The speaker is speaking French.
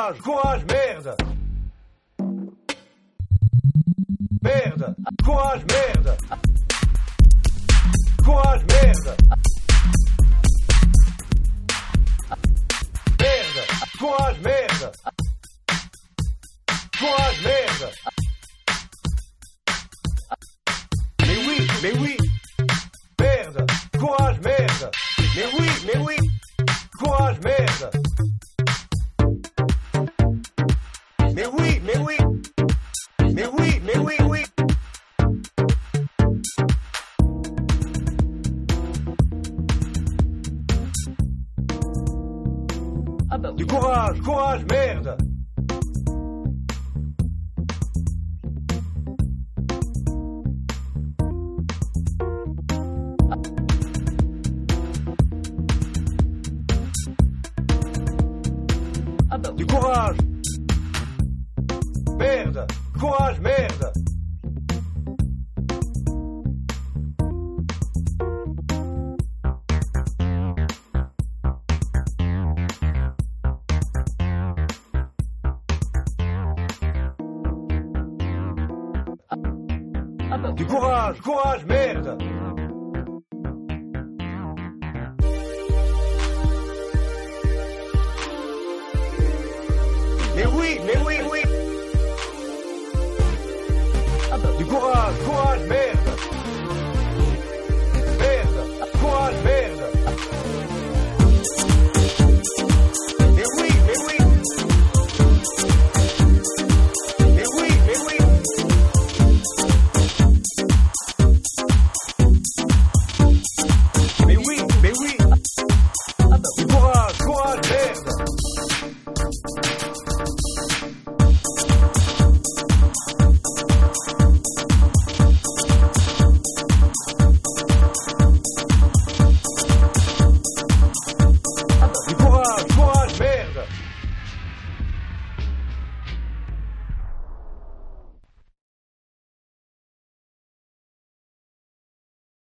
courage, courage, merde. Merde, courage, merde. Courage, merde. Merde, courage, merde. Courage, merde. Mais oui. Merde, courage, merde. Mais oui. Courage, merde. Mais oui. Mais oui. Ah bah oui. Du courage, merde. Ah bah oui. Du courage. Merde. Courage, merde. Ah bah oui. Du courage, merde. Mais oui. Ah bah oui. Du courage, merde.